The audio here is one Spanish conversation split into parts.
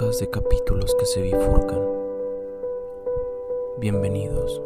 Décadas de capítulos que se bifurcan. Bienvenidos.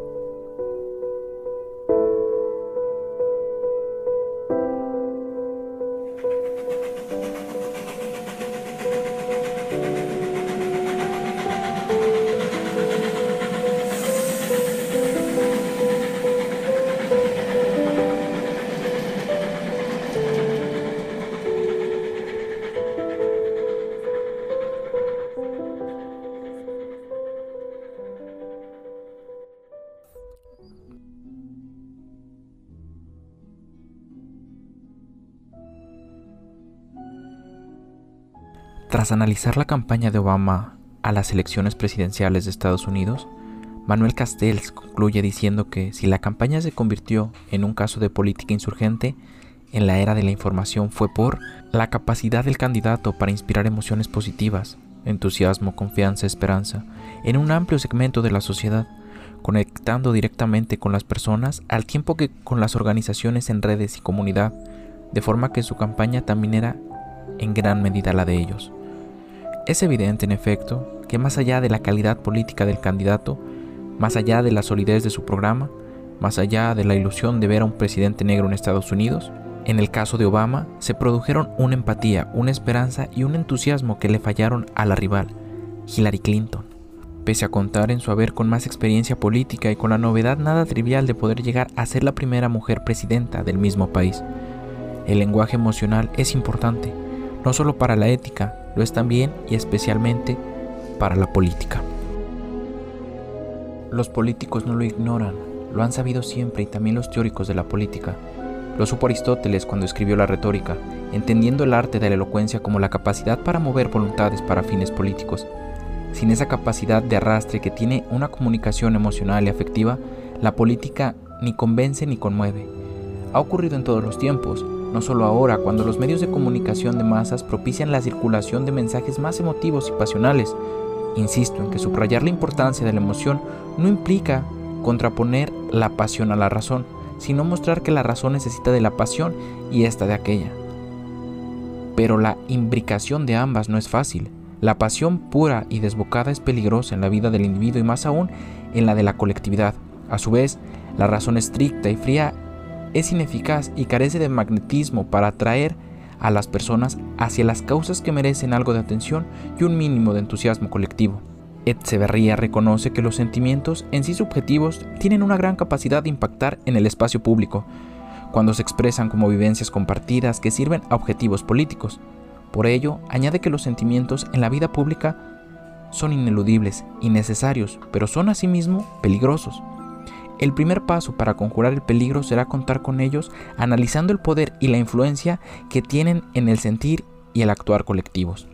Tras analizar la campaña de Obama a las elecciones presidenciales de Estados Unidos, Manuel Castells concluye diciendo que si la campaña se convirtió en un caso de política insurgente, en la era de la información fue por la capacidad del candidato para inspirar emociones positivas, entusiasmo, confianza, esperanza, en un amplio segmento de la sociedad, conectando directamente con las personas al tiempo que con las organizaciones en redes y comunidad, de forma que su campaña también era en gran medida la de ellos. Es evidente, en efecto, que más allá de la calidad política del candidato, más allá de la solidez de su programa, más allá de la ilusión de ver a un presidente negro en Estados Unidos, en el caso de Obama se produjeron una empatía, una esperanza y un entusiasmo que le fallaron a la rival, Hillary Clinton. Pese a contar en su haber con más experiencia política y con la novedad nada trivial de poder llegar a ser la primera mujer presidenta del mismo país, el lenguaje emocional es importante, no solo para la ética, lo es también y especialmente para la política. Los políticos no lo ignoran, lo han sabido siempre y también los teóricos de la política. Lo supo Aristóteles cuando escribió la retórica, entendiendo el arte de la elocuencia como la capacidad para mover voluntades para fines políticos. Sin esa capacidad de arrastre que tiene una comunicación emocional y afectiva, la política ni convence ni conmueve. Ha ocurrido en todos los tiempos, no solo ahora, cuando los medios de comunicación de masas propician la circulación de mensajes más emotivos y pasionales. Insisto en que subrayar la importancia de la emoción no implica contraponer la pasión a la razón, sino mostrar que la razón necesita de la pasión y esta de aquella. Pero la imbricación de ambas no es fácil. La pasión pura y desbocada es peligrosa en la vida del individuo y más aún en la de la colectividad. A su vez, la razón estricta y fría es ineficaz y carece de magnetismo para atraer a las personas hacia las causas que merecen algo de atención y un mínimo de entusiasmo colectivo. Echeverría reconoce que los sentimientos en sí subjetivos tienen una gran capacidad de impactar en el espacio público, cuando se expresan como vivencias compartidas que sirven a objetivos políticos. Por ello, añade que los sentimientos en la vida pública son ineludibles y necesarios, pero son asimismo peligrosos. El primer paso para conjurar el peligro será contar con ellos, analizando el poder y la influencia que tienen en el sentir y el actuar colectivos.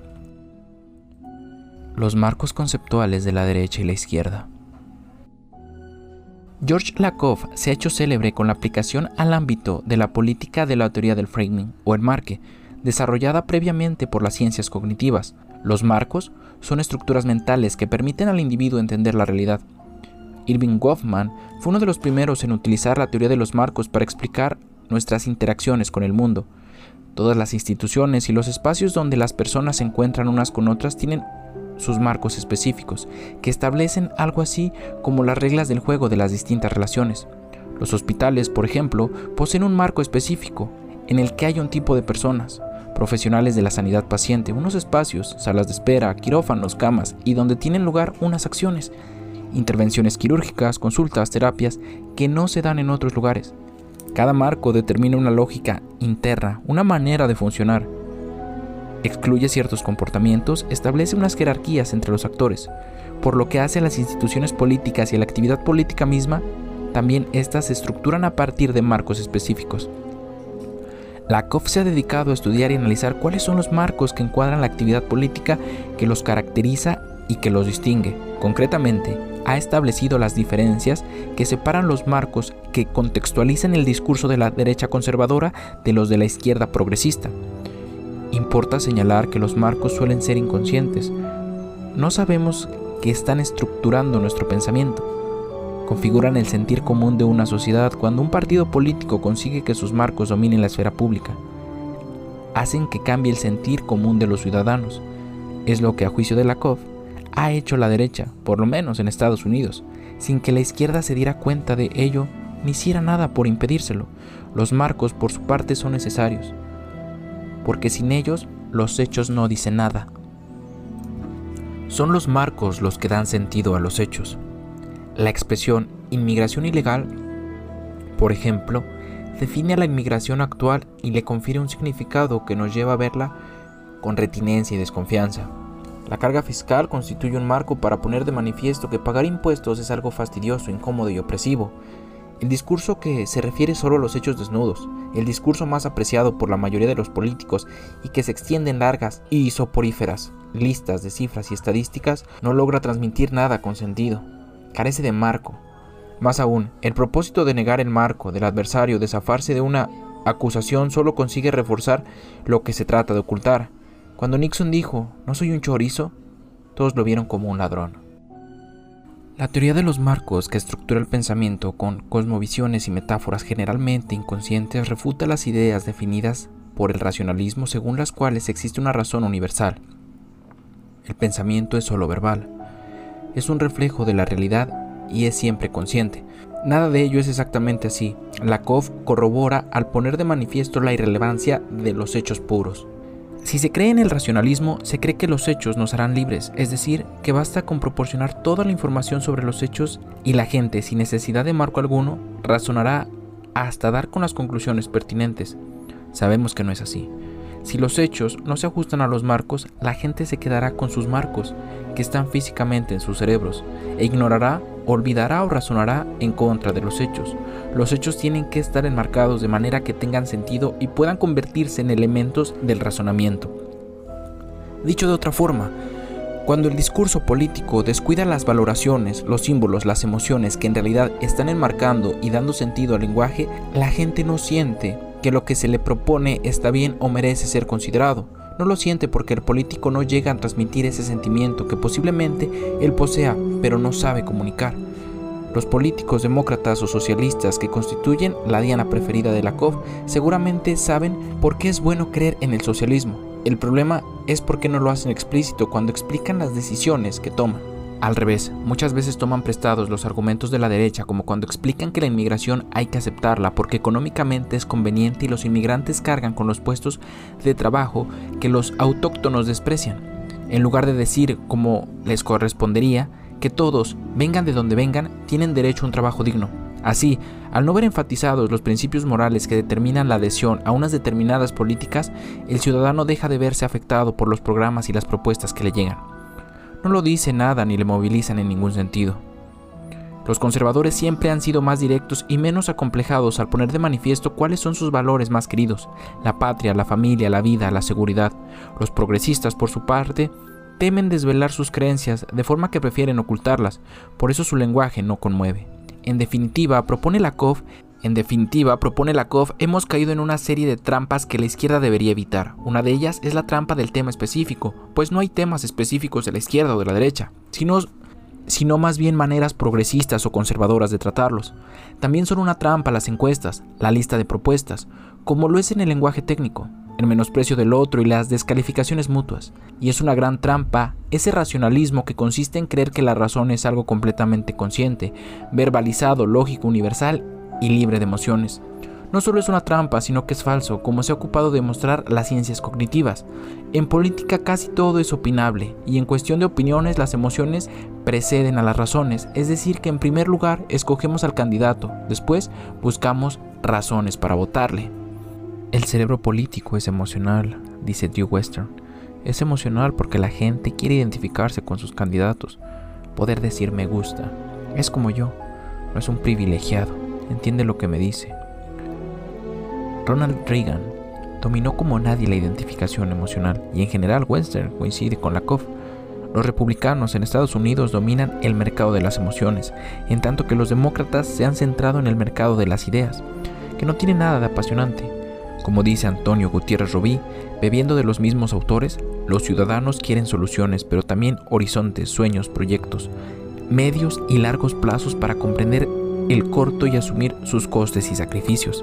Los marcos conceptuales de la derecha y la izquierda. George Lakoff se ha hecho célebre con la aplicación al ámbito de la política de la teoría del framing o enmarque, desarrollada previamente por las ciencias cognitivas. Los marcos son estructuras mentales que permiten al individuo entender la realidad. Irving Goffman fue uno de los primeros en utilizar la teoría de los marcos para explicar nuestras interacciones con el mundo. Todas las instituciones y los espacios donde las personas se encuentran unas con otras tienen sus marcos específicos, que establecen algo así como las reglas del juego de las distintas relaciones. Los hospitales, por ejemplo, poseen un marco específico en el que hay un tipo de personas, profesionales de la sanidad paciente, unos espacios, salas de espera, quirófanos, camas y donde tienen lugar unas acciones, intervenciones quirúrgicas, consultas, terapias que no se dan en otros lugares. Cada marco determina una lógica interna, una manera de funcionar. Excluye ciertos comportamientos, establece unas jerarquías entre los actores, por lo que hace a las instituciones políticas y a la actividad política misma, también estas se estructuran a partir de marcos específicos. Lakoff se ha dedicado a estudiar y analizar cuáles son los marcos que encuadran la actividad política que los caracteriza y que los distingue. Concretamente, ha establecido las diferencias que separan los marcos que contextualizan el discurso de la derecha conservadora de los de la izquierda progresista. Importa señalar que los marcos suelen ser inconscientes. No sabemos que están estructurando nuestro pensamiento. Configuran el sentir común de una sociedad cuando un partido político consigue que sus marcos dominen la esfera pública. Hacen que cambie el sentir común de los ciudadanos. Es lo que, a juicio de Lakoff, ha hecho la derecha, por lo menos en Estados Unidos, sin que la izquierda se diera cuenta de ello ni hiciera nada por impedírselo. Los marcos, por su parte, son necesarios, porque sin ellos los hechos no dicen nada. Son los marcos los que dan sentido a los hechos. La expresión inmigración ilegal, por ejemplo, define a la inmigración actual y le confiere un significado que nos lleva a verla con retinencia y desconfianza. La carga fiscal constituye un marco para poner de manifiesto que pagar impuestos es algo fastidioso, incómodo y opresivo. El discurso que se refiere solo a los hechos desnudos, el discurso más apreciado por la mayoría de los políticos y que se extiende en largas y soporíferas listas de cifras y estadísticas, no logra transmitir nada con sentido. Carece de marco. Más aún, el propósito de negar el marco del adversario, de zafarse de una acusación, solo consigue reforzar lo que se trata de ocultar. Cuando Nixon dijo, "No soy un chorizo", todos lo vieron como un ladrón. La teoría de los marcos, que estructura el pensamiento con cosmovisiones y metáforas generalmente inconscientes, refuta las ideas definidas por el racionalismo según las cuales existe una razón universal. El pensamiento es solo verbal, es un reflejo de la realidad y es siempre consciente. Nada de ello es exactamente así. Lakoff corrobora al poner de manifiesto la irrelevancia de los hechos puros. Si se cree en el racionalismo, se cree que los hechos nos harán libres, es decir, que basta con proporcionar toda la información sobre los hechos y la gente, sin necesidad de marco alguno, razonará hasta dar con las conclusiones pertinentes. Sabemos que no es así. Si los hechos no se ajustan a los marcos, la gente se quedará con sus marcos, que están físicamente en sus cerebros, e ignorará, olvidará o razonará en contra de los hechos. Los hechos tienen que estar enmarcados de manera que tengan sentido y puedan convertirse en elementos del razonamiento. Dicho de otra forma, cuando el discurso político descuida las valoraciones, los símbolos, las emociones que en realidad están enmarcando y dando sentido al lenguaje, la gente no siente que lo que se le propone está bien o merece ser considerado. No lo siente porque el político no llega a transmitir ese sentimiento que posiblemente él posea, pero no sabe comunicar. Los políticos demócratas o socialistas que constituyen la diana preferida de Lakoff seguramente saben por qué es bueno creer en el socialismo. El problema es por qué no lo hacen explícito cuando explican las decisiones que toman. Al revés, muchas veces toman prestados los argumentos de la derecha, como cuando explican que la inmigración hay que aceptarla porque económicamente es conveniente y los inmigrantes cargan con los puestos de trabajo que los autóctonos desprecian, en lugar de decir, como les correspondería, que todos, vengan de donde vengan, tienen derecho a un trabajo digno. Así, al no ver enfatizados los principios morales que determinan la adhesión a unas determinadas políticas, el ciudadano deja de verse afectado por los programas y las propuestas que le llegan. No lo dice nada ni le movilizan en ningún sentido. Los conservadores siempre han sido más directos y menos acomplejados al poner de manifiesto cuáles son sus valores más queridos: la patria, la familia, la vida, la seguridad. Los progresistas, por su parte, temen desvelar sus creencias, de forma que prefieren ocultarlas, por eso su lenguaje no conmueve. En definitiva, propone Lakoff, hemos caído en una serie de trampas que la izquierda debería evitar. Una de ellas es la trampa del tema específico, pues no hay temas específicos de la izquierda o de la derecha, sino más bien maneras progresistas o conservadoras de tratarlos. También son una trampa las encuestas, la lista de propuestas, como lo es en el lenguaje técnico, el menosprecio del otro y las descalificaciones mutuas. Y es una gran trampa ese racionalismo que consiste en creer que la razón es algo completamente consciente, verbalizado, lógico, universal y libre de emociones. No solo es una trampa, sino que es falso, como se ha ocupado de demostrar las ciencias cognitivas. En política casi todo es opinable, y en cuestión de opiniones las emociones preceden a las razones, es decir que en primer lugar escogemos al candidato, después buscamos razones para votarle. El cerebro político es emocional, dice Drew Western. Es emocional porque la gente quiere identificarse con sus candidatos, poder decir me gusta, es como yo, no es un privilegiado, entiende lo que me dice. Ronald Reagan dominó como nadie la identificación emocional y en general Western coincide con Lakoff. Los republicanos en Estados Unidos dominan el mercado de las emociones, en tanto que los demócratas se han centrado en el mercado de las ideas, que no tiene nada de apasionante. Como dice Antonio Gutiérrez Robí, bebiendo de los mismos autores, los ciudadanos quieren soluciones, pero también horizontes, sueños, proyectos, medios y largos plazos para comprender el corto y asumir sus costes y sacrificios.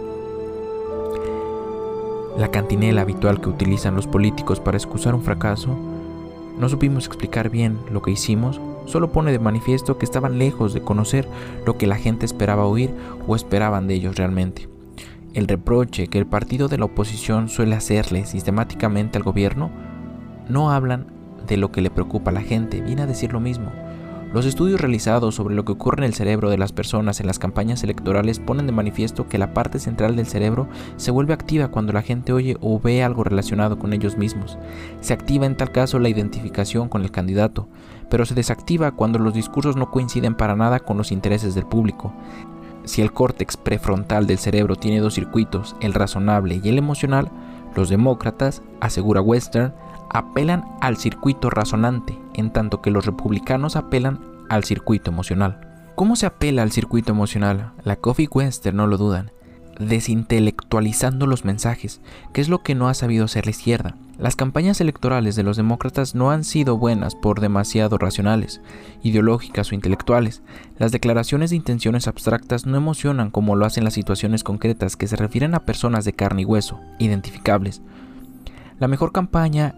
La cantinela habitual que utilizan los políticos para excusar un fracaso No supimos explicar bien lo que hicimos, solo pone de manifiesto que estaban lejos de conocer lo que la gente esperaba oír o esperaban de ellos realmente. El reproche que el partido de la oposición suele hacerle sistemáticamente al gobierno no hablan de lo que le preocupa a la gente, viene a decir lo mismo. Los estudios realizados sobre lo que ocurre en el cerebro de las personas en las campañas electorales ponen de manifiesto que la parte central del cerebro se vuelve activa cuando la gente oye o ve algo relacionado con ellos mismos. Se activa en tal caso la identificación con el candidato, pero se desactiva cuando los discursos no coinciden para nada con los intereses del público. Si el córtex prefrontal del cerebro tiene dos circuitos, el razonable y el emocional, los demócratas, asegura Western, apelan al circuito razonante, en tanto que los republicanos apelan al circuito emocional. ¿Cómo se apela al circuito emocional? La Coffee Western no lo dudan, desintelectualizando los mensajes, que es lo que no ha sabido hacer la izquierda. Las campañas electorales de los demócratas no han sido buenas por demasiado racionales, ideológicas o intelectuales. Las declaraciones de intenciones abstractas no emocionan como lo hacen las situaciones concretas que se refieren a personas de carne y hueso, identificables. La mejor campaña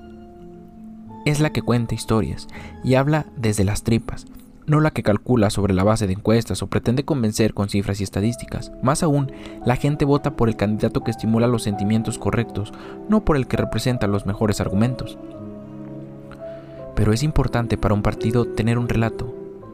es la que cuenta historias y habla desde las tripas, no la que calcula sobre la base de encuestas o pretende convencer con cifras y estadísticas. Más aún, la gente vota por el candidato que estimula los sentimientos correctos, no por el que representa los mejores argumentos. Pero es importante para un partido tener un relato.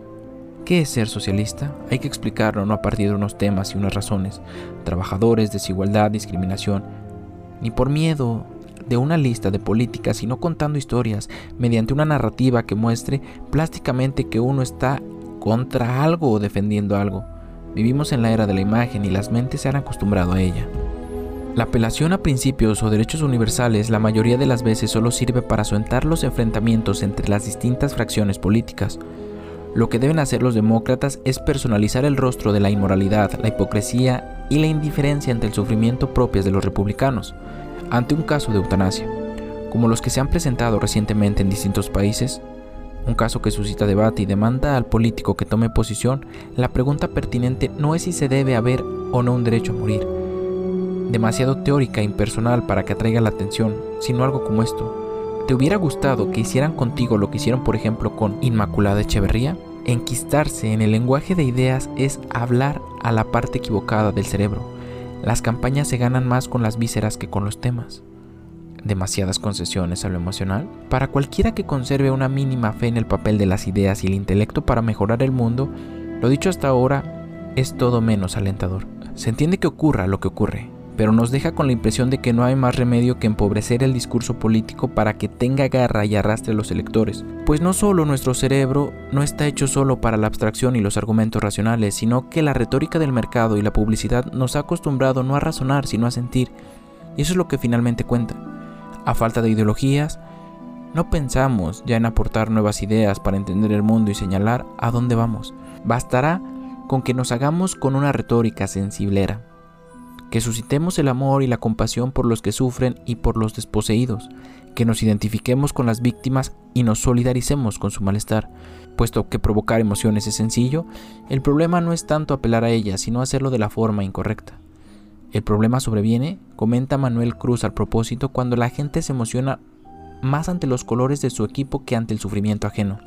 ¿Qué es ser socialista? Hay que explicarlo no a partir de unos temas y unas razones, trabajadores, desigualdad, discriminación, ni por miedo de una lista de políticas, sino contando historias mediante una narrativa que muestre plásticamente que uno está contra algo o defendiendo algo. Vivimos en la era de la imagen y las mentes se han acostumbrado a ella. La apelación a principios o derechos universales la mayoría de las veces solo sirve para asentar los enfrentamientos entre las distintas fracciones políticas. Lo que deben hacer los demócratas es personalizar el rostro de la inmoralidad, la hipocresía y la indiferencia ante el sufrimiento propias de los republicanos ante un caso de eutanasia, como los que se han presentado recientemente en distintos países, un caso que suscita debate y demanda al político que tome posición. La pregunta pertinente no es si se debe haber o no un derecho a morir, demasiado teórica e impersonal para que atraiga la atención, sino algo como esto: ¿te hubiera gustado que hicieran contigo lo que hicieron por ejemplo con Inmaculada Echeverría? Enquistarse en el lenguaje de ideas es hablar a la parte equivocada del cerebro. Las campañas se ganan más con las vísceras que con los temas. Demasiadas concesiones a lo emocional. Para cualquiera que conserve una mínima fe en el papel de las ideas y el intelecto para mejorar el mundo, lo dicho hasta ahora es todo menos alentador. Se entiende que ocurra lo que ocurre, pero nos deja con la impresión de que no hay más remedio que empobrecer el discurso político para que tenga garra y arrastre a los electores. Pues no solo nuestro cerebro no está hecho solo para la abstracción y los argumentos racionales, sino que la retórica del mercado y la publicidad nos ha acostumbrado no a razonar, sino a sentir. Y eso es lo que finalmente cuenta. A falta de ideologías, no pensamos ya en aportar nuevas ideas para entender el mundo y señalar a dónde vamos. Bastará con que nos hagamos con una retórica sensiblera, que suscitemos el amor y la compasión por los que sufren y por los desposeídos, que nos identifiquemos con las víctimas y nos solidaricemos con su malestar. Puesto que provocar emociones es sencillo, el problema no es tanto apelar a ellas, sino hacerlo de la forma incorrecta. El problema sobreviene, comenta Manuel Cruz al propósito, cuando la gente se emociona más ante los colores de su equipo que ante el sufrimiento ajeno.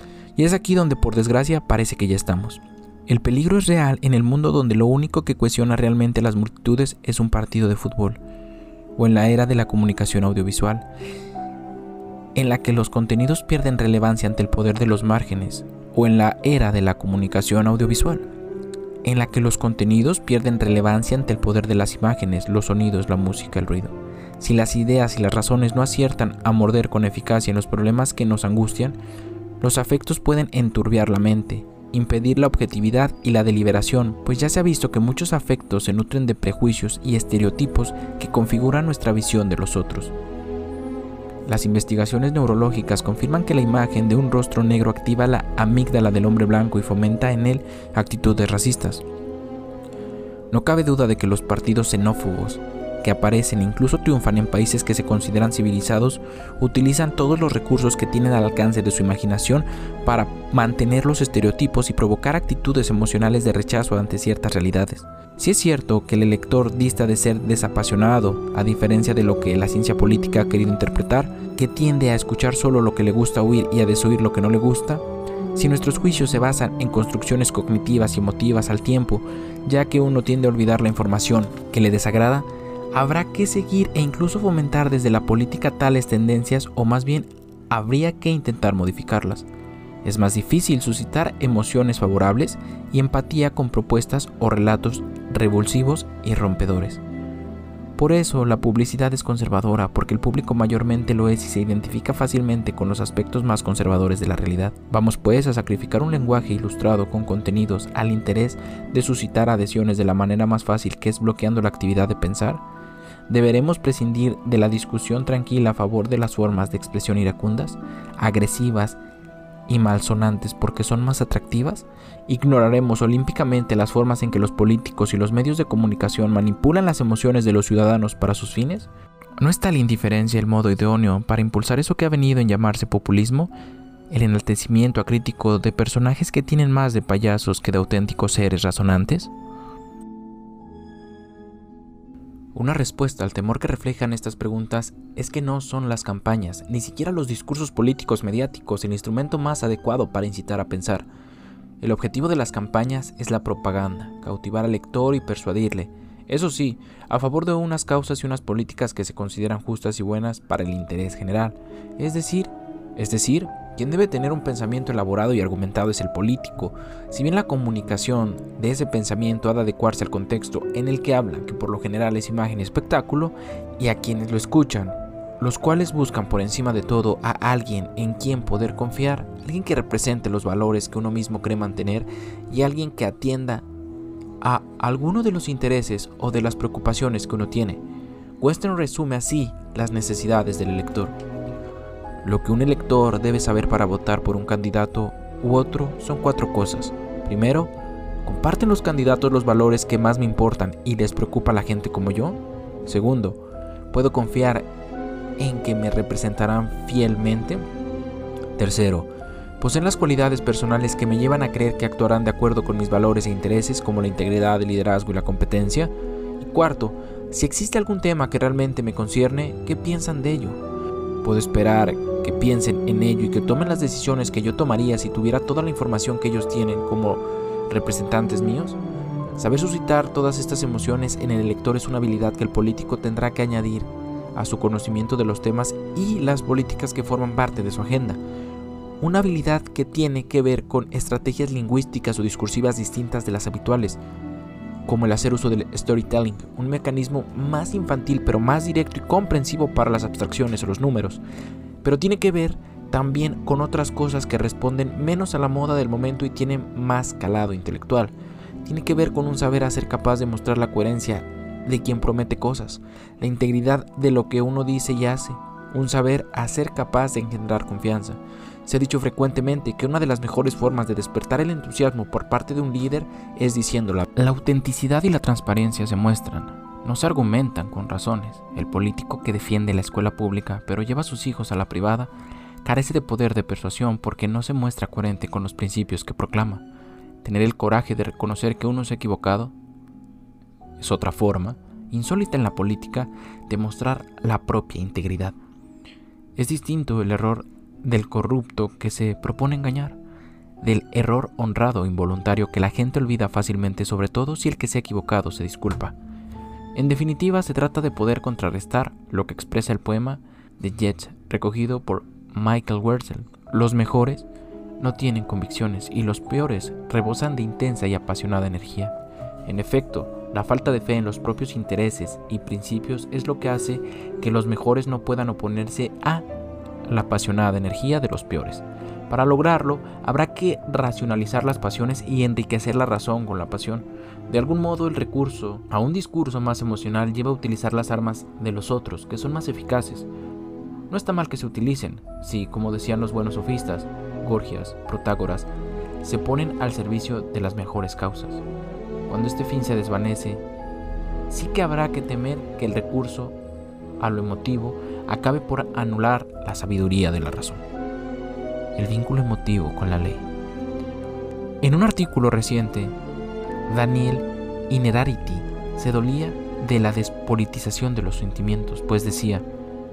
Y es aquí donde, por desgracia, parece que ya estamos. El peligro es real en el mundo donde lo único que cohesiona realmente a las multitudes es un partido de fútbol, o en la era de la comunicación audiovisual, en la que los contenidos pierden relevancia ante el poder de los márgenes, o en la era de la comunicación audiovisual, en la que los contenidos pierden relevancia ante el poder de las imágenes, los sonidos, la música, el ruido. Si las ideas y las razones no aciertan a morder con eficacia en los problemas que nos angustian, los afectos pueden enturbiar la mente, impedir la objetividad y la deliberación, pues ya se ha visto que muchos afectos se nutren de prejuicios y estereotipos que configuran nuestra visión de los otros. Las investigaciones neurológicas confirman que la imagen de un rostro negro activa la amígdala del hombre blanco y fomenta en él actitudes racistas. No cabe duda de que los partidos xenófobos que aparecen e incluso triunfan en países que se consideran civilizados, utilizan todos los recursos que tienen al alcance de su imaginación para mantener los estereotipos y provocar actitudes emocionales de rechazo ante ciertas realidades. Si es cierto que el lector dista de ser desapasionado, a diferencia de lo que la ciencia política ha querido interpretar, que tiende a escuchar solo lo que le gusta oír y a desoír lo que no le gusta, si nuestros juicios se basan en construcciones cognitivas y emotivas al tiempo, ya que uno tiende a olvidar la información que le desagrada, habrá que seguir e incluso fomentar desde la política tales tendencias, o más bien habría que intentar modificarlas. Es más difícil suscitar emociones favorables y empatía con propuestas o relatos revulsivos y rompedores. Por eso la publicidad es conservadora, porque el público mayormente lo es y se identifica fácilmente con los aspectos más conservadores de la realidad. Vamos pues a sacrificar un lenguaje ilustrado con contenidos al interés de suscitar adhesiones de la manera más fácil, que es bloqueando la actividad de pensar. Deberemos prescindir de la discusión tranquila a favor de las formas de expresión iracundas, agresivas y malsonantes porque son más atractivas. Ignoraremos olímpicamente las formas en que los políticos y los medios de comunicación manipulan las emociones de los ciudadanos para sus fines. ¿No está la indiferencia el modo idóneo para impulsar eso que ha venido en llamarse populismo? El enaltecimiento acrítico de personajes que tienen más de payasos que de auténticos seres razonantes. Una respuesta al temor que reflejan estas preguntas es que no son las campañas, ni siquiera los discursos políticos mediáticos, el instrumento más adecuado para incitar a pensar. El objetivo de las campañas es la propaganda, cautivar al lector y persuadirle, eso sí, a favor de unas causas y unas políticas que se consideran justas y buenas para el interés general. Es decir, quien debe tener un pensamiento elaborado y argumentado es el político, si bien la comunicación de ese pensamiento ha de adecuarse al contexto en el que habla, que por lo general es imagen y espectáculo, y a quienes lo escuchan, los cuales buscan por encima de todo a alguien en quien poder confiar, alguien que represente los valores que uno mismo cree mantener y alguien que atienda a alguno de los intereses o de las preocupaciones que uno tiene. Western resume así las necesidades del elector. Lo que un elector debe saber para votar por un candidato u otro son 4 cosas. Primero, ¿comparten los candidatos los valores que más me importan y les preocupa a la gente como yo? Segundo, ¿puedo confiar en que me representarán fielmente? Tercero, ¿poseen las cualidades personales que me llevan a creer que actuarán de acuerdo con mis valores e intereses, como la integridad, el liderazgo y la competencia? Y cuarto, si existe algún tema que realmente me concierne, ¿qué piensan de ello? ¿Puedo esperar que piensen en ello y que tomen las decisiones que yo tomaría si tuviera toda la información que ellos tienen como representantes míos? Saber suscitar todas estas emociones en el elector es una habilidad que el político tendrá que añadir a su conocimiento de los temas y las políticas que forman parte de su agenda. Una habilidad que tiene que ver con estrategias lingüísticas o discursivas distintas de las habituales, como el hacer uso del storytelling, un mecanismo más infantil pero más directo y comprensivo para las abstracciones o los números, pero tiene que ver también con otras cosas que responden menos a la moda del momento y tienen más calado intelectual. Tiene que ver con un saber a ser capaz de mostrar la coherencia de quien promete cosas, la integridad de lo que uno dice y hace, un saber a ser capaz de engendrar confianza. Se ha dicho frecuentemente que una de las mejores formas de despertar el entusiasmo por parte de un líder es diciéndola. La autenticidad y la transparencia se muestran, no se argumentan con razones. El político que defiende la escuela pública pero lleva a sus hijos a la privada carece de poder de persuasión porque no se muestra coherente con los principios que proclama. Tener el coraje de reconocer que uno se ha equivocado es otra forma, insólita en la política, de mostrar la propia integridad. Es distinto el error del corrupto que se propone engañar, del error honrado involuntario que la gente olvida fácilmente, sobre todo si el que se ha equivocado se disculpa. En definitiva, se trata de poder contrarrestar lo que expresa el poema de Yeats, recogido por Michael Wurzel. Los mejores no tienen convicciones y los peores rebosan de intensa y apasionada energía. En efecto, la falta de fe en los propios intereses y principios es lo que hace que los mejores no puedan oponerse a la apasionada energía de los peores. Para lograrlo, habrá que racionalizar las pasiones y enriquecer la razón con la pasión. De algún modo, el recurso a un discurso más emocional lleva a utilizar las armas de los otros, que son más eficaces. No está mal que se utilicen, si, como decían los buenos sofistas, Gorgias, Protágoras, se ponen al servicio de las mejores causas. Cuando este fin se desvanece, sí que habrá que temer que el recurso a lo emotivo acabe por anular la sabiduría de la razón. El vínculo emotivo con la ley. En un artículo reciente, Daniel Innerarity se dolía de la despolitización de los sentimientos, pues decía: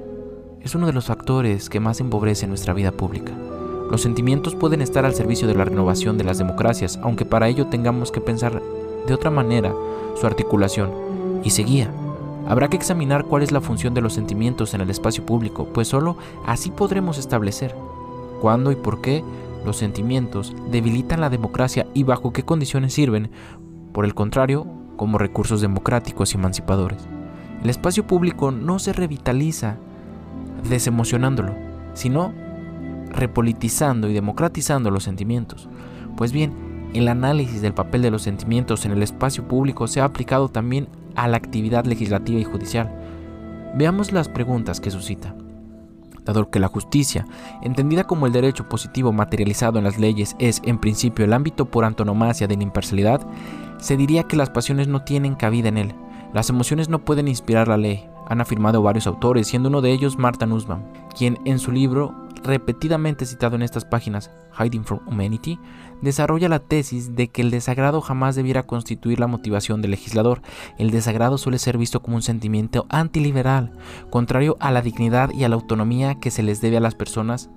es uno de los factores que más empobrece nuestra vida pública. Los sentimientos pueden estar al servicio de la renovación de las democracias, aunque para ello tengamos que pensar de otra manera su articulación. Y seguía: habrá que examinar cuál es la función de los sentimientos en el espacio público, pues solo así podremos establecer cuándo y por qué los sentimientos debilitan la democracia y bajo qué condiciones sirven, por el contrario, como recursos democráticos y emancipadores. El espacio público no se revitaliza desemocionándolo, sino repolitizando y democratizando los sentimientos. Pues bien, el análisis del papel de los sentimientos en el espacio público se ha aplicado también a la actividad legislativa y judicial. Veamos las preguntas que suscita. Dado que la justicia, entendida como el derecho positivo materializado en las leyes, es en principio el ámbito por antonomasia de la imparcialidad, se diría que las pasiones no tienen cabida en él. Las emociones no pueden inspirar la ley, han afirmado varios autores, siendo uno de ellos Martha Nussbaum, quien en su libro, repetidamente citado en estas páginas, Hiding from Humanity, desarrolla la tesis de que el desagrado jamás debiera constituir la motivación del legislador. El desagrado suele ser visto como un sentimiento antiliberal, contrario a la dignidad y a la autonomía que se les debe a las personas,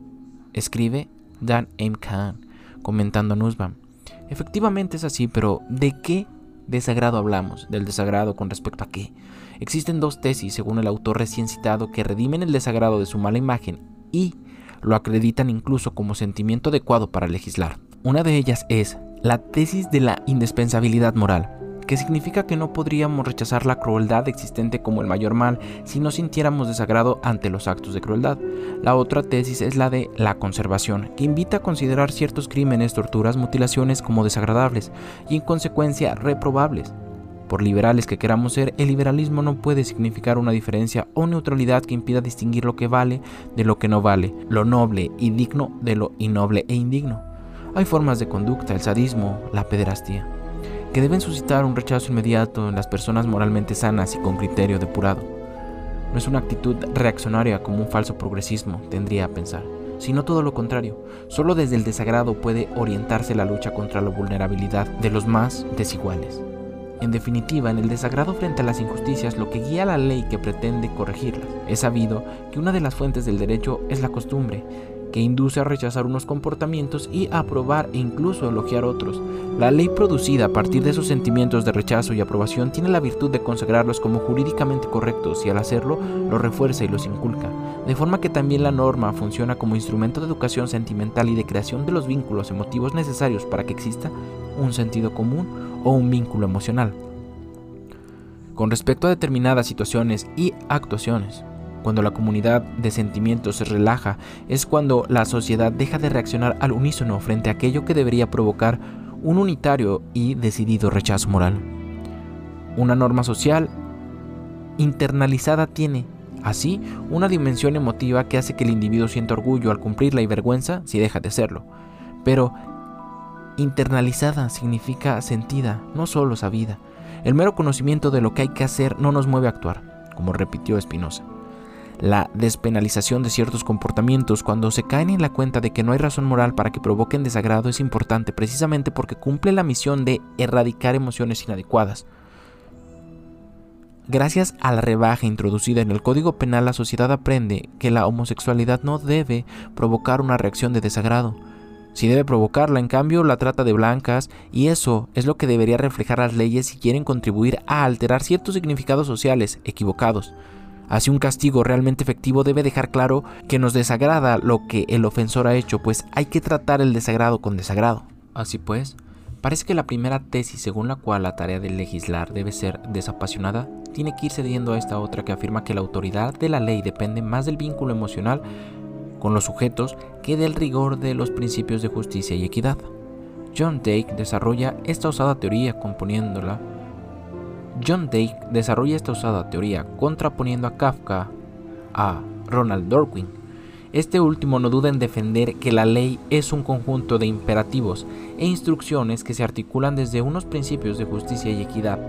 escribe Dan M. Kahn, comentando a Nussbaum. Efectivamente es así, pero ¿de qué desagrado hablamos? ¿Del desagrado con respecto a qué? Existen dos tesis, según el autor recién citado, que redimen el desagrado de su mala imagen y lo acreditan incluso como sentimiento adecuado para legislar. Una de ellas es la tesis de la indispensabilidad moral, que significa que no podríamos rechazar la crueldad existente como el mayor mal si no sintiéramos desagrado ante los actos de crueldad. La otra tesis es la de la conservación, que invita a considerar ciertos crímenes, torturas, mutilaciones como desagradables y en consecuencia reprobables. Por liberales que queramos ser, el liberalismo no puede significar una diferencia o neutralidad que impida distinguir lo que vale de lo que no vale, lo noble y digno de lo innoble e indigno. Hay formas de conducta, el sadismo, la pederastía, que deben suscitar un rechazo inmediato en las personas moralmente sanas y con criterio depurado. No es una actitud reaccionaria como un falso progresismo tendría a pensar, sino todo lo contrario. Solo desde el desagrado puede orientarse la lucha contra la vulnerabilidad de los más desiguales. En definitiva, en el desagrado frente a las injusticias, lo que guía a la ley que pretende corregirlas. Es sabido que una de las fuentes del derecho es la costumbre, que induce a rechazar unos comportamientos y a aprobar e incluso elogiar otros. La ley producida a partir de esos sentimientos de rechazo y aprobación tiene la virtud de consagrarlos como jurídicamente correctos y al hacerlo los refuerza y los inculca, de forma que también la norma funciona como instrumento de educación sentimental y de creación de los vínculos emotivos necesarios para que exista un sentido común o un vínculo emocional. Con respecto a determinadas situaciones y actuaciones, cuando la comunidad de sentimientos se relaja, es cuando la sociedad deja de reaccionar al unísono frente a aquello que debería provocar un unitario y decidido rechazo moral. Una norma social internalizada tiene, así, una dimensión emotiva que hace que el individuo sienta orgullo al cumplirla y vergüenza si deja de hacerlo. Pero internalizada significa sentida, no solo sabida. El mero conocimiento de lo que hay que hacer no nos mueve a actuar, como repitió Spinoza. La despenalización de ciertos comportamientos cuando se caen en la cuenta de que no hay razón moral para que provoquen desagrado es importante precisamente porque cumple la misión de erradicar emociones inadecuadas. Gracias a la rebaja introducida en el Código Penal, la sociedad aprende que la homosexualidad no debe provocar una reacción de desagrado. Si debe provocarla, en cambio, la trata de blancas, y eso es lo que debería reflejar las leyes si quieren contribuir a alterar ciertos significados sociales equivocados. Así, un castigo realmente efectivo debe dejar claro que nos desagrada lo que el ofensor ha hecho, pues hay que tratar el desagrado con desagrado. Así pues, parece que la primera tesis según la cual la tarea de legislar debe ser desapasionada tiene que ir cediendo a esta otra que afirma que la autoridad de la ley depende más del vínculo emocional con los sujetos que del rigor de los principios de justicia y equidad. John Dake desarrolla esta osada teoría contraponiendo a Kafka a Ronald Dworkin. Este último no duda en defender que la ley es un conjunto de imperativos e instrucciones que se articulan desde unos principios de justicia y equidad,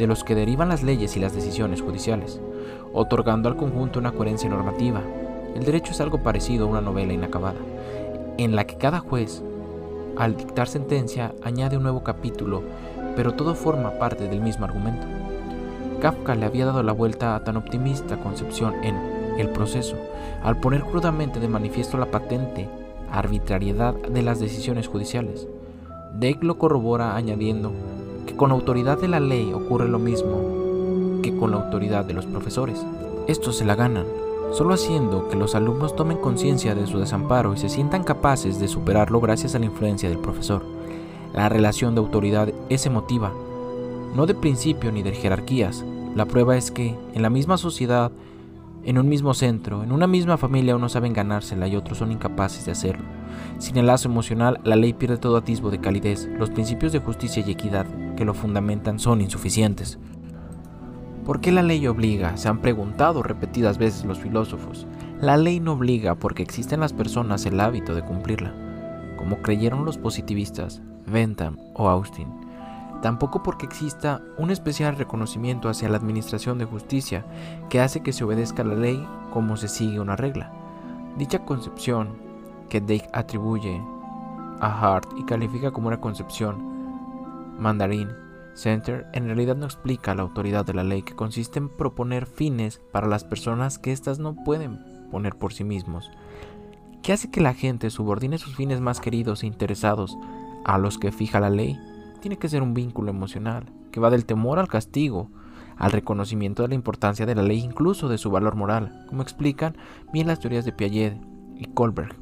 de los que derivan las leyes y las decisiones judiciales, otorgando al conjunto una coherencia normativa. El derecho es algo parecido a una novela inacabada, en la que cada juez, al dictar sentencia, añade un nuevo capítulo, pero todo forma parte del mismo argumento. Kafka le había dado la vuelta a tan optimista concepción en El proceso, al poner crudamente de manifiesto la patente arbitrariedad de las decisiones judiciales. Dake lo corrobora añadiendo que con la autoridad de la ley ocurre lo mismo que con la autoridad de los profesores. Estos se la ganan, solo haciendo que los alumnos tomen conciencia de su desamparo y se sientan capaces de superarlo gracias a la influencia del profesor. La relación de autoridad es emotiva, no de principio ni de jerarquías. La prueba es que, en la misma sociedad, en un mismo centro, en una misma familia, unos saben ganársela y otros son incapaces de hacerlo. Sin el lazo emocional, la ley pierde todo atisbo de calidez. Los principios de justicia y equidad que lo fundamentan son insuficientes. ¿Por qué la ley obliga?, se han preguntado repetidas veces los filósofos. La ley no obliga porque existe en las personas el hábito de cumplirla, como creyeron los positivistas Bentham o Austin. Tampoco porque exista un especial reconocimiento hacia la administración de justicia que hace que se obedezca la ley como se sigue una regla. Dicha concepción, que Dake atribuye a Hart y califica como una concepción mandarín center, en realidad no explica la autoridad de la ley, que consiste en proponer fines para las personas que éstas no pueden poner por sí mismos. ¿Qué hace que la gente subordine sus fines más queridos e interesados a los que fija la ley? Tiene que ser un vínculo emocional, que va del temor al castigo, al reconocimiento de la importancia de la ley, incluso de su valor moral, como explican bien las teorías de Piaget y Kohlberg,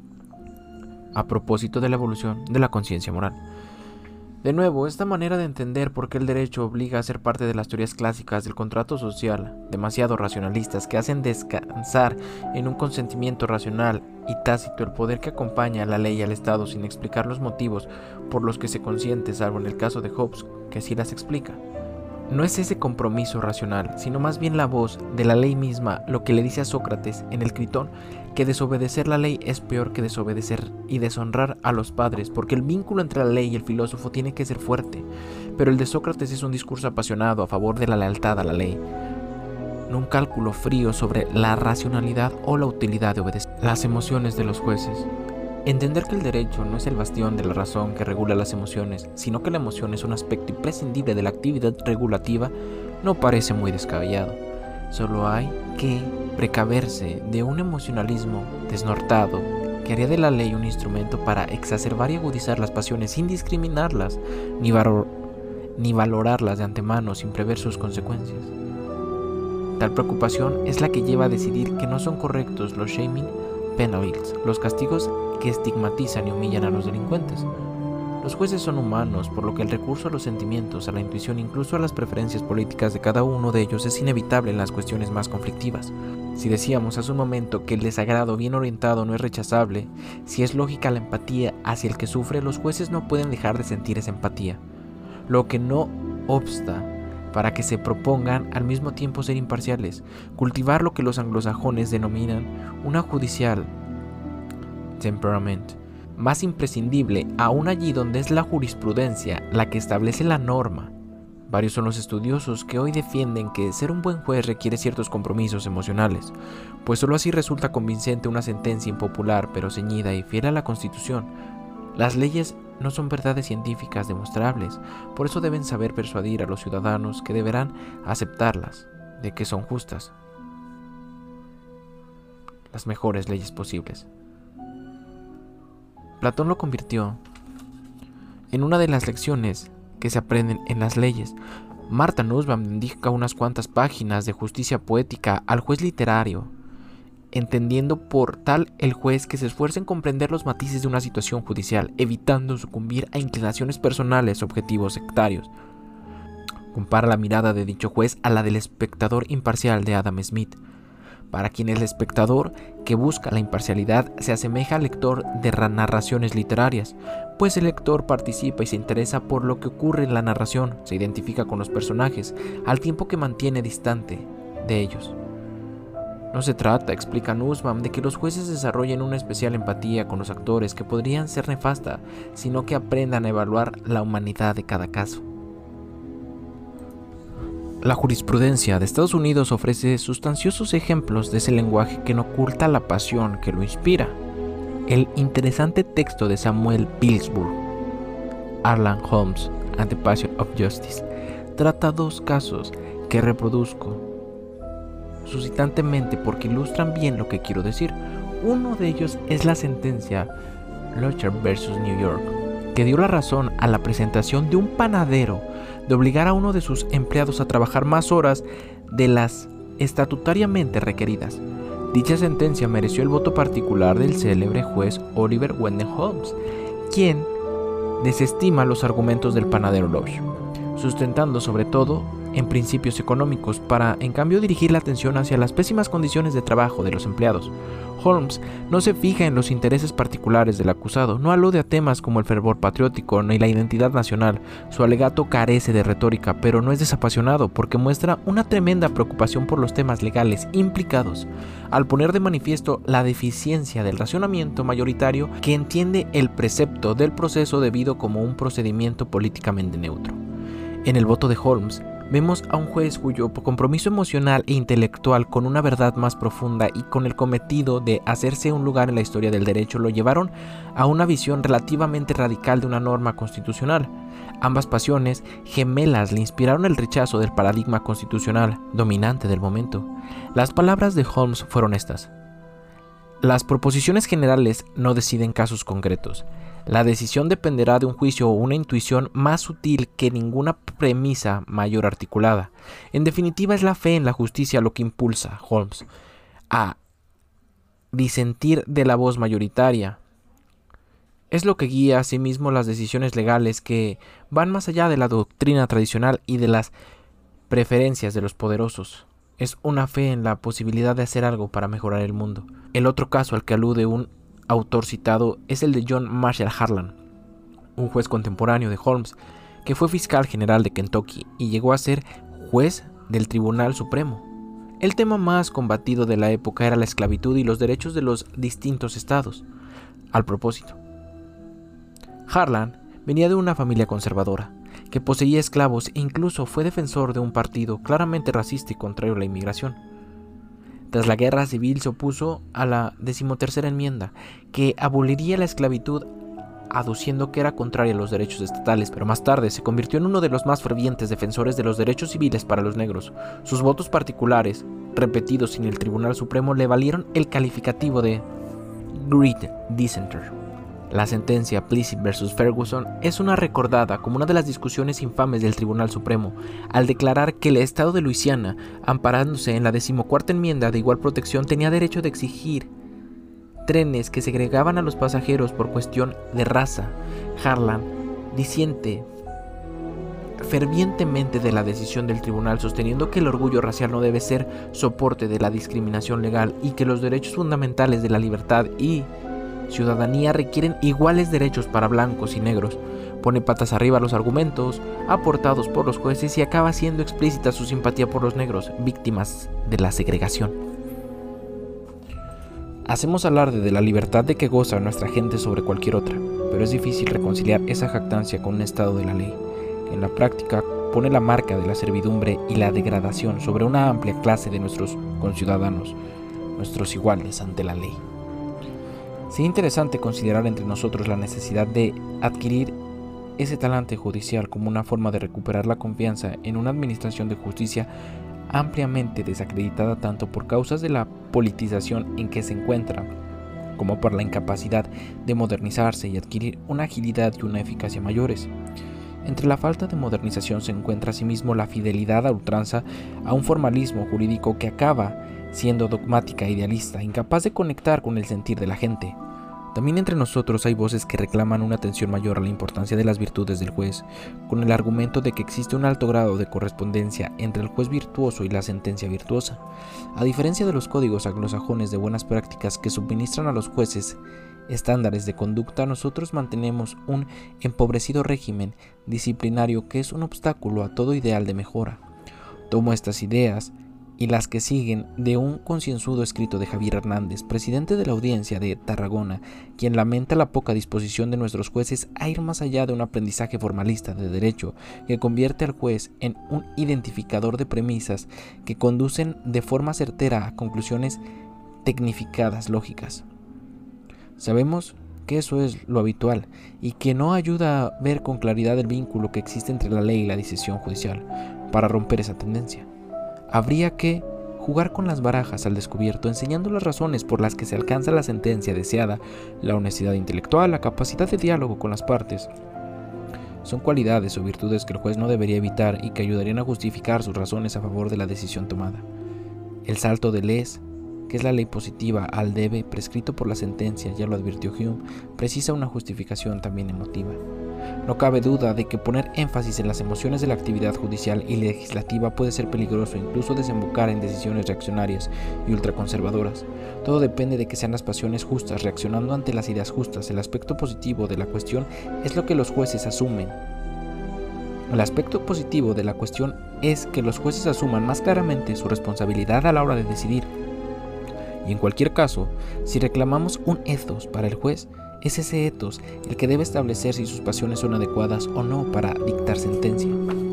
a propósito de la evolución de la conciencia moral. De nuevo, esta manera de entender por qué el derecho obliga a ser parte de las teorías clásicas del contrato social, demasiado racionalistas, que hacen descansar en un consentimiento racional y tácito el poder que acompaña a la ley y al Estado sin explicar los motivos por los que se consiente, salvo en el caso de Hobbes, que sí las explica. No es ese compromiso racional, sino más bien la voz de la ley misma lo que le dice a Sócrates en el Critón, que desobedecer la ley es peor que desobedecer y deshonrar a los padres, porque el vínculo entre la ley y el filósofo tiene que ser fuerte, pero el de Sócrates es un discurso apasionado a favor de la lealtad a la ley, no un cálculo frío sobre la racionalidad o la utilidad de obedecer. Las emociones de los jueces. Entender que el derecho no es el bastión de la razón que regula las emociones, sino que la emoción es un aspecto imprescindible de la actividad regulativa, no parece muy descabellado. Solo hay que precaverse de un emocionalismo desnortado que haría de la ley un instrumento para exacerbar y agudizar las pasiones sin discriminarlas ni valorarlas de antemano sin prever sus consecuencias. Tal preocupación es la que lleva a decidir que no son correctos los shaming penalties, los castigos que estigmatizan y humillan a los delincuentes. Los jueces son humanos, por lo que el recurso a los sentimientos, a la intuición, incluso a las preferencias políticas de cada uno de ellos es inevitable en las cuestiones más conflictivas. Si decíamos hace un momento que el desagrado bien orientado no es rechazable, si es lógica la empatía hacia el que sufre, los jueces no pueden dejar de sentir esa empatía, lo que no obsta para que se propongan al mismo tiempo ser imparciales, cultivar lo que los anglosajones denominan una judicial temperament, más imprescindible aún allí donde es la jurisprudencia la que establece la norma. Varios son los estudiosos que hoy defienden que ser un buen juez requiere ciertos compromisos emocionales, pues solo así resulta convincente una sentencia impopular pero ceñida y fiel a la Constitución. Las leyes no son verdades científicas demostrables, por eso deben saber persuadir a los ciudadanos que deberán aceptarlas, de que son justas, las mejores leyes posibles. Platón lo convirtió en una de las lecciones que se aprenden en las leyes. Martha Nussbaum dedica unas cuantas páginas de justicia poética al juez literario, entendiendo por tal el juez que se esfuerza en comprender los matices de una situación judicial, evitando sucumbir a inclinaciones personales o objetivos sectarios. Compara la mirada de dicho juez a la del espectador imparcial de Adam Smith, para quien el espectador que busca la imparcialidad se asemeja al lector de narraciones literarias, pues el lector participa y se interesa por lo que ocurre en la narración, se identifica con los personajes, al tiempo que mantiene distante de ellos. No se trata, explica Nussbaum, de que los jueces desarrollen una especial empatía con los actores que podrían ser nefasta, sino que aprendan a evaluar la humanidad de cada caso. La jurisprudencia de Estados Unidos ofrece sustanciosos ejemplos de ese lenguaje que no oculta la pasión que lo inspira. El interesante texto de Samuel Pillsbury, Arlan Holmes and the Passion of Justice, trata dos casos que reproduzco suscitantemente porque ilustran bien lo que quiero decir. Uno de ellos es la sentencia Locher vs. New York, que dio la razón a la presentación de un panadero de obligar a uno de sus empleados a trabajar más horas de las estatutariamente requeridas. Dicha sentencia mereció el voto particular del célebre juez Oliver Wendell Holmes, quien desestima los argumentos del panadero Locher, sustentando sobre todo en principios económicos para, en cambio, dirigir la atención hacia las pésimas condiciones de trabajo de los empleados. Holmes no se fija en los intereses particulares del acusado, no alude a temas como el fervor patriótico ni la identidad nacional. Su alegato carece de retórica, pero no es desapasionado porque muestra una tremenda preocupación por los temas legales implicados, al poner de manifiesto la deficiencia del razonamiento mayoritario que entiende el precepto del proceso debido como un procedimiento políticamente neutro. En el voto de Holmes, vemos a un juez cuyo compromiso emocional e intelectual con una verdad más profunda y con el cometido de hacerse un lugar en la historia del derecho lo llevaron a una visión relativamente radical de una norma constitucional. Ambas pasiones gemelas le inspiraron el rechazo del paradigma constitucional dominante del momento. Las palabras de Holmes fueron estas: las proposiciones generales no deciden casos concretos. La decisión dependerá de un juicio o una intuición más sutil que ninguna premisa mayor articulada. En definitiva, es la fe en la justicia lo que impulsa a Holmes a disentir de la voz mayoritaria. Es lo que guía asimismo las decisiones legales que van más allá de la doctrina tradicional y de las preferencias de los poderosos. Es una fe en la posibilidad de hacer algo para mejorar el mundo. El otro caso al que alude un autor citado es el de John Marshall Harlan, un juez contemporáneo de Holmes que fue fiscal general de Kentucky y llegó a ser juez del Tribunal Supremo. El tema más combatido de la época era la esclavitud y los derechos de los distintos estados. Al propósito, Harlan venía de una familia conservadora que poseía esclavos e incluso fue defensor de un partido claramente racista y contrario a la inmigración. Tras la guerra civil se opuso a la 13ª enmienda, que aboliría la esclavitud, aduciendo que era contraria a los derechos estatales, pero más tarde se convirtió en uno de los más fervientes defensores de los derechos civiles para los negros. Sus votos particulares, repetidos en el Tribunal Supremo, le valieron el calificativo de Great Dissenter. La sentencia Plessy vs. Ferguson es una recordada como una de las discusiones infames del Tribunal Supremo, al declarar que el estado de Luisiana, amparándose en la 14ª enmienda de igual protección, tenía derecho de exigir trenes que segregaban a los pasajeros por cuestión de raza. Harlan disiente fervientemente de la decisión del tribunal, sosteniendo que el orgullo racial no debe ser soporte de la discriminación legal y que los derechos fundamentales de la libertad y ciudadanía requieren iguales derechos para blancos y negros. Pone patas arriba los argumentos aportados por los jueces y acaba siendo explícita su simpatía por los negros, víctimas de la segregación. Hacemos alarde de la libertad de que goza nuestra gente sobre cualquier otra, pero es difícil reconciliar esa jactancia con un estado de la ley. En la práctica, pone la marca de la servidumbre y la degradación sobre una amplia clase de nuestros conciudadanos, nuestros iguales ante la ley. Sería interesante considerar entre nosotros la necesidad de adquirir ese talante judicial como una forma de recuperar la confianza en una administración de justicia ampliamente desacreditada tanto por causas de la politización en que se encuentra, como por la incapacidad de modernizarse y adquirir una agilidad y una eficacia mayores. Entre la falta de modernización se encuentra asimismo la fidelidad a ultranza a un formalismo jurídico que acaba siendo dogmática e idealista, incapaz de conectar con el sentir de la gente. También entre nosotros hay voces que reclaman una atención mayor a la importancia de las virtudes del juez, con el argumento de que existe un alto grado de correspondencia entre el juez virtuoso y la sentencia virtuosa. A diferencia de los códigos anglosajones de buenas prácticas que suministran a los jueces estándares de conducta, nosotros mantenemos un empobrecido régimen disciplinario que es un obstáculo a todo ideal de mejora. Tomo estas ideas y las que siguen de un concienzudo escrito de Javier Hernández, presidente de la Audiencia de Tarragona, quien lamenta la poca disposición de nuestros jueces a ir más allá de un aprendizaje formalista de derecho que convierte al juez en un identificador de premisas que conducen de forma certera a conclusiones tecnificadas lógicas. Sabemos que eso es lo habitual y que no ayuda a ver con claridad el vínculo que existe entre la ley y la decisión judicial. Para romper esa tendencia, habría que jugar con las barajas al descubierto, enseñando las razones por las que se alcanza la sentencia deseada, la honestidad intelectual, la capacidad de diálogo con las partes. Son cualidades o virtudes que el juez no debería evitar y que ayudarían a justificar sus razones a favor de la decisión tomada. El salto del es, que es la ley positiva, al debe, prescrito por la sentencia, ya lo advirtió Hume, precisa una justificación también emotiva. No cabe duda de que poner énfasis en las emociones de la actividad judicial y legislativa puede ser peligroso e incluso desembocar en decisiones reaccionarias y ultraconservadoras. Todo depende de que sean las pasiones justas reaccionando ante las ideas justas. El aspecto positivo de la cuestión es lo que los jueces asumen. El aspecto positivo de la cuestión es que los jueces asuman más claramente su responsabilidad a la hora de decidir. Y en cualquier caso, si reclamamos un ethos para el juez, es ese ethos el que debe establecer si sus pasiones son adecuadas o no para dictar sentencia.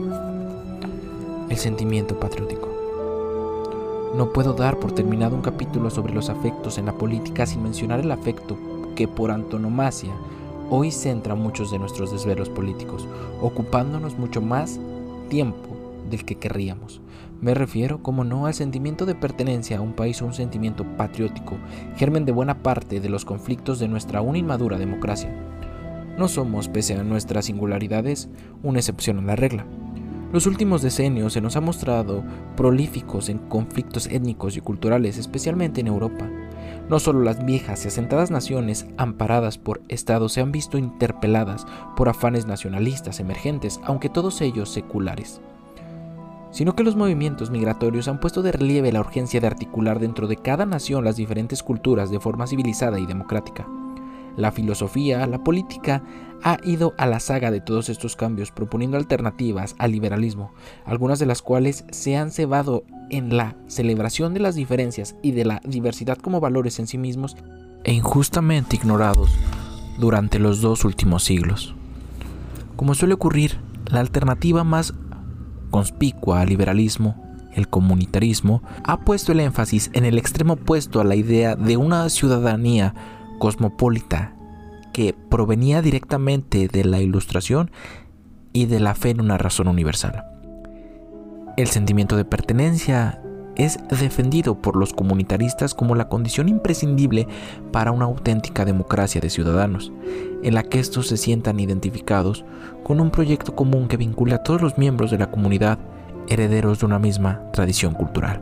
El sentimiento patriótico. No puedo dar por terminado un capítulo sobre los afectos en la política sin mencionar el afecto que por antonomasia hoy centra muchos de nuestros desvelos políticos, ocupándonos mucho más tiempo del que querríamos. Me refiero, como no, al sentimiento de pertenencia a un país o un sentimiento patriótico, germen de buena parte de los conflictos de nuestra aún inmadura democracia. No somos, pese a nuestras singularidades, una excepción a la regla. Los últimos decenios se nos han mostrado prolíficos en conflictos étnicos y culturales, especialmente en Europa. No solo las viejas y asentadas naciones amparadas por estados se han visto interpeladas por afanes nacionalistas emergentes, aunque todos ellos seculares, sino que los movimientos migratorios han puesto de relieve la urgencia de articular dentro de cada nación las diferentes culturas de forma civilizada y democrática. La filosofía, la política, ha ido a la saga de todos estos cambios, proponiendo alternativas al liberalismo, algunas de las cuales se han cebado en la celebración de las diferencias y de la diversidad como valores en sí mismos e injustamente ignorados durante los 2 últimos siglos. Como suele ocurrir, la alternativa más conspicua al liberalismo, el comunitarismo, ha puesto el énfasis en el extremo opuesto a la idea de una ciudadanía cosmopolita que provenía directamente de la Ilustración y de la fe en una razón universal. El sentimiento de pertenencia es defendido por los comunitaristas como la condición imprescindible para una auténtica democracia de ciudadanos, en la que estos se sientan identificados con un proyecto común que vincule a todos los miembros de la comunidad, herederos de una misma tradición cultural.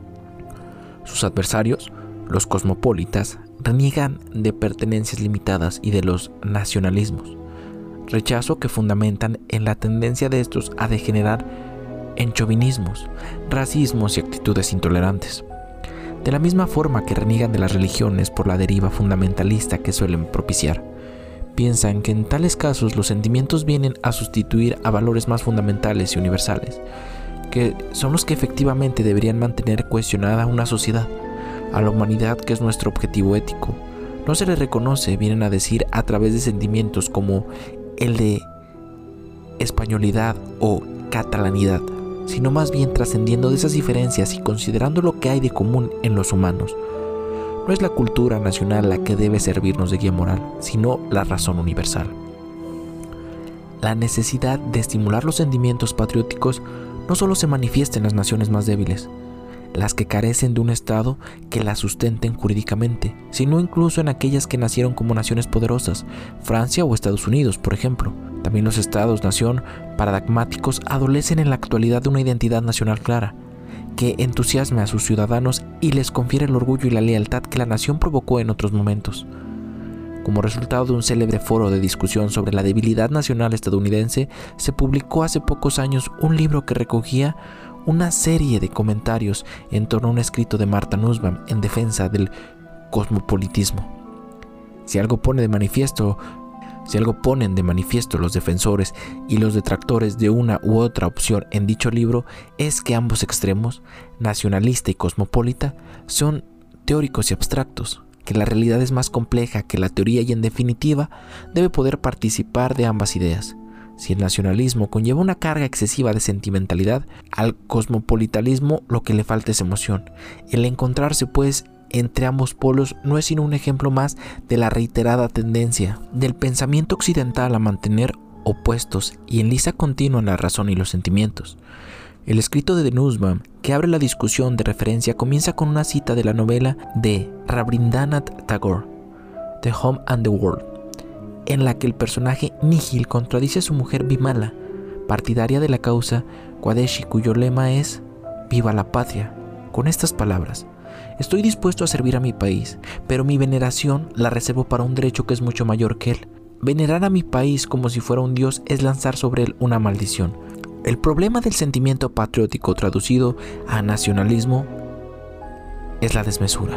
Sus adversarios, los cosmopolitas, reniegan de pertenencias limitadas y de los nacionalismos, rechazo que fundamentan en la tendencia de estos a degenerar en chauvinismos, racismos y actitudes intolerantes. De la misma forma que reniegan de las religiones por la deriva fundamentalista que suelen propiciar, piensan que en tales casos los sentimientos vienen a sustituir a valores más fundamentales y universales, que son los que efectivamente deberían mantener cohesionada una sociedad. A la humanidad, que es nuestro objetivo ético, no se le reconoce, vienen a decir, a través de sentimientos como el de españolidad o catalanidad, sino más bien trascendiendo de esas diferencias y considerando lo que hay de común en los humanos. No es la cultura nacional la que debe servirnos de guía moral, sino la razón universal. La necesidad de estimular los sentimientos patrióticos no solo se manifiesta en las naciones más débiles, las que carecen de un Estado que las sustenten jurídicamente, sino incluso en aquellas que nacieron como naciones poderosas, Francia o Estados Unidos, por ejemplo. También los estados-nación paradigmáticos adolecen en la actualidad de una identidad nacional clara, que entusiasme a sus ciudadanos y les confiere el orgullo y la lealtad que la nación provocó en otros momentos. Como resultado de un célebre foro de discusión sobre la debilidad nacional estadounidense, se publicó hace pocos años un libro que recogía una serie de comentarios en torno a un escrito de Martha Nussbaum en defensa del cosmopolitismo. Si algo pone de manifiesto Si algo ponen de manifiesto los defensores y los detractores de una u otra opción en dicho libro es que ambos extremos, nacionalista y cosmopolita, son teóricos y abstractos, que la realidad es más compleja que la teoría y en definitiva debe poder participar de ambas ideas. Si el nacionalismo conlleva una carga excesiva de sentimentalidad, al cosmopolitanismo lo que le falta es emoción. El encontrarse pues entre ambos polos no es sino un ejemplo más de la reiterada tendencia del pensamiento occidental a mantener opuestos y en lisa continua la razón y los sentimientos. El escrito de Nussbaum, que abre la discusión de referencia, comienza con una cita de la novela de Rabindranath Tagore, The Home and the World, en la que el personaje Nihil contradice a su mujer Bimala, partidaria de la causa Swadeshi, cuyo lema es «Viva la patria», con estas palabras: «Estoy dispuesto a servir a mi país, pero mi veneración la reservo para un derecho que es mucho mayor que él. Venerar a mi país como si fuera un dios es lanzar sobre él una maldición». El problema del sentimiento patriótico traducido a nacionalismo es la desmesura.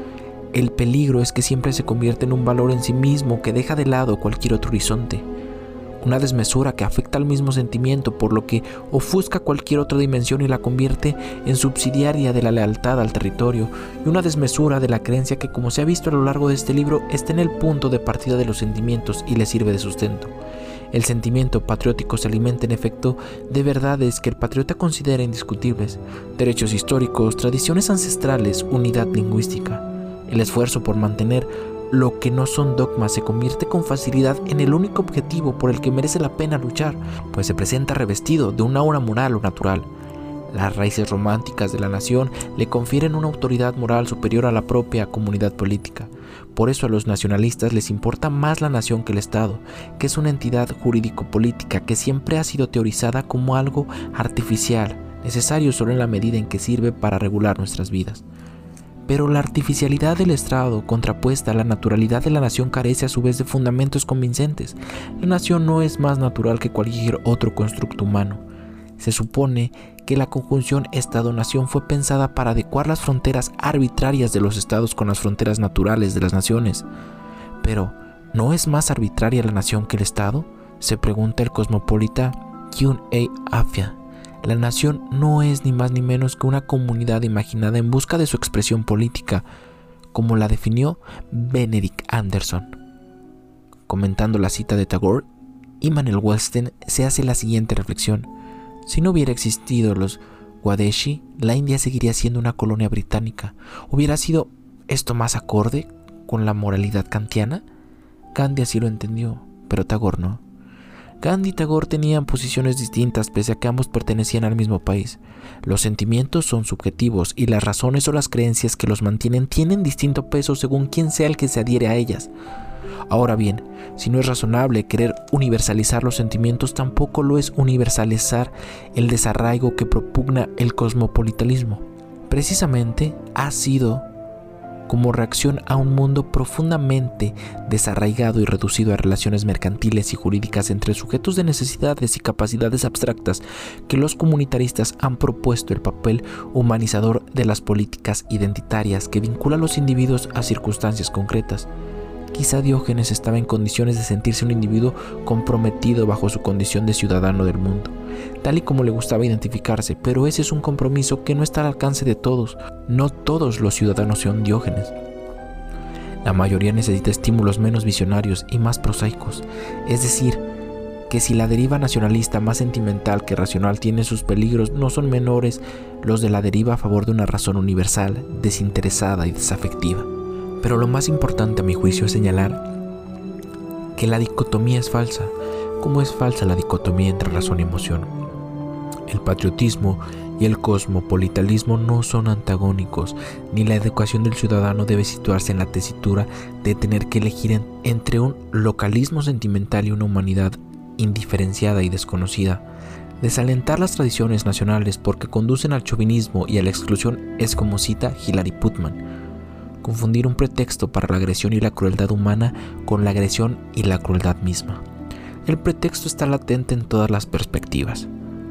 El peligro es que siempre se convierte en un valor en sí mismo que deja de lado cualquier otro horizonte. Una desmesura que afecta al mismo sentimiento, por lo que ofusca cualquier otra dimensión y la convierte en subsidiaria de la lealtad al territorio, y una desmesura de la creencia que, como se ha visto a lo largo de este libro, está en el punto de partida de los sentimientos y le sirve de sustento. El sentimiento patriótico se alimenta en efecto de verdades que el patriota considera indiscutibles: derechos históricos, tradiciones ancestrales, unidad lingüística. El esfuerzo por mantener lo que no son dogmas se convierte con facilidad en el único objetivo por el que merece la pena luchar, pues se presenta revestido de una aura moral o natural. Las raíces románticas de la nación le confieren una autoridad moral superior a la propia comunidad política. Por eso a los nacionalistas les importa más la nación que el Estado, que es una entidad jurídico-política que siempre ha sido teorizada como algo artificial, necesario solo en la medida en que sirve para regular nuestras vidas. Pero la artificialidad del Estado, contrapuesta a la naturalidad de la nación, carece a su vez de fundamentos convincentes. La nación no es más natural que cualquier otro constructo humano. Se supone que la conjunción Estado-nación fue pensada para adecuar las fronteras arbitrarias de los estados con las fronteras naturales de las naciones. Pero, ¿no es más arbitraria la nación que el Estado?, se pregunta el cosmopolita Kyun A. Afia. La nación no es ni más ni menos que una comunidad imaginada en busca de su expresión política, como la definió Benedict Anderson. Comentando la cita de Tagore, Immanuel Wellston se hace la siguiente reflexión: si no hubiera existido los Swadeshi, la India seguiría siendo una colonia británica. ¿Hubiera sido esto más acorde con la moralidad kantiana? Gandhi así lo entendió, pero Tagore no. Gandhi y Tagore tenían posiciones distintas pese a que ambos pertenecían al mismo país. Los sentimientos son subjetivos y las razones o las creencias que los mantienen tienen distinto peso según quién sea el que se adhiere a ellas. Ahora bien, si no es razonable querer universalizar los sentimientos, tampoco lo es universalizar el desarraigo que propugna el cosmopolitanismo. Precisamente ha sido como reacción a un mundo profundamente desarraigado y reducido a relaciones mercantiles y jurídicas entre sujetos de necesidades y capacidades abstractas que los comunitaristas han propuesto el papel humanizador de las políticas identitarias que vinculan a los individuos a circunstancias concretas. Quizá Diógenes estaba en condiciones de sentirse un individuo comprometido bajo su condición de ciudadano del mundo, tal y como le gustaba identificarse, pero ese es un compromiso que no está al alcance de todos. No todos los ciudadanos son Diógenes. La mayoría necesita estímulos menos visionarios y más prosaicos, es decir, que si la deriva nacionalista más sentimental que racional tiene sus peligros, no son menores los de la deriva a favor de una razón universal, desinteresada y desafectiva. Pero lo más importante a mi juicio es señalar que la dicotomía es falsa, como es falsa la dicotomía entre razón y emoción. El patriotismo y el cosmopolitanismo no son antagónicos, ni la educación del ciudadano debe situarse en la tesitura de tener que elegir entre un localismo sentimental y una humanidad indiferenciada y desconocida. Desalentar las tradiciones nacionales porque conducen al chauvinismo y a la exclusión es, como cita Hilary Putnam, confundir un pretexto para la agresión y la crueldad humana con la agresión y la crueldad misma. El pretexto está latente en todas las perspectivas.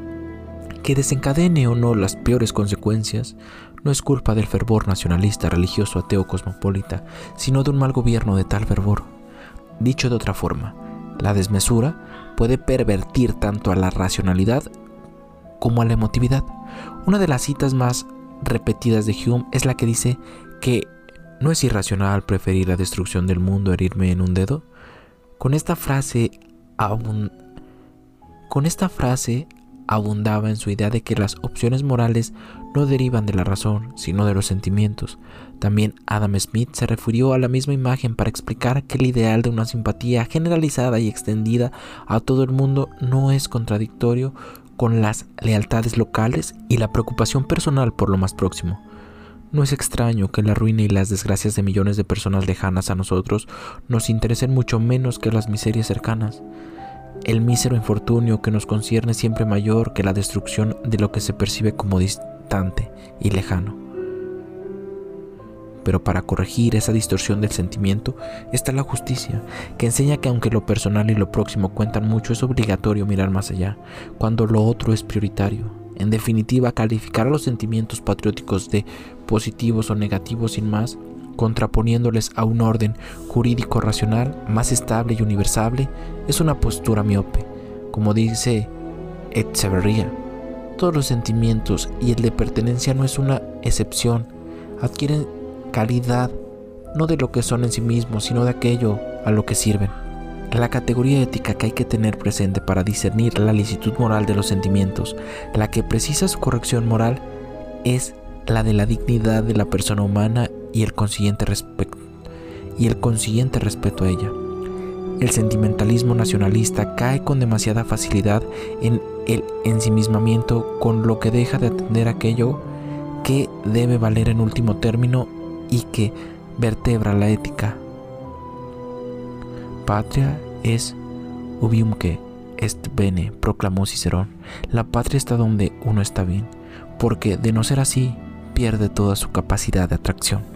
Que desencadene o no las peores consecuencias no es culpa del fervor nacionalista, religioso, ateo, cosmopolita, sino de un mal gobierno de tal fervor. Dicho de otra forma, La desmesura puede pervertir tanto a la racionalidad como a la emotividad. Una de las citas más repetidas de Hume es la que dice que no es irracional preferir la destrucción del mundo a herirme en un dedo. Con esta frase abundaba en su idea de que las opciones morales no derivan de la razón, sino de los sentimientos. También Adam Smith se refirió a la misma imagen para explicar que el ideal de una simpatía generalizada y extendida a todo el mundo no es contradictorio con las lealtades locales y la preocupación personal por lo más próximo. No es extraño que la ruina y las desgracias de millones de personas lejanas a nosotros nos interesen mucho menos que las miserias cercanas. El mísero infortunio que nos concierne es siempre mayor que la destrucción de lo que se percibe como distante y lejano. Pero para corregir esa distorsión del sentimiento está la justicia, que enseña que aunque lo personal y lo próximo cuentan mucho, es obligatorio mirar más allá, cuando lo otro es prioritario. En definitiva, calificar a los sentimientos patrióticos de positivos o negativos sin más, contraponiéndoles a un orden jurídico racional más estable y universal, es una postura miope. Como dice Echeverría, todos los sentimientos, y el de pertenencia no es una excepción, adquieren calidad no de lo que son en sí mismos, sino de aquello a lo que sirven. La categoría ética que hay que tener presente para discernir la licitud moral de los sentimientos, la que precisa su corrección moral, es la de la dignidad de la persona humana y el consiguiente respeto a ella. El sentimentalismo nacionalista cae con demasiada facilidad en el ensimismamiento, con lo que deja de atender aquello que debe valer en último término y que vertebra la ética. Patria es ubiumque est bene, proclamó Cicerón. La patria está donde uno está bien, porque de no ser así, pierde toda su capacidad de atracción.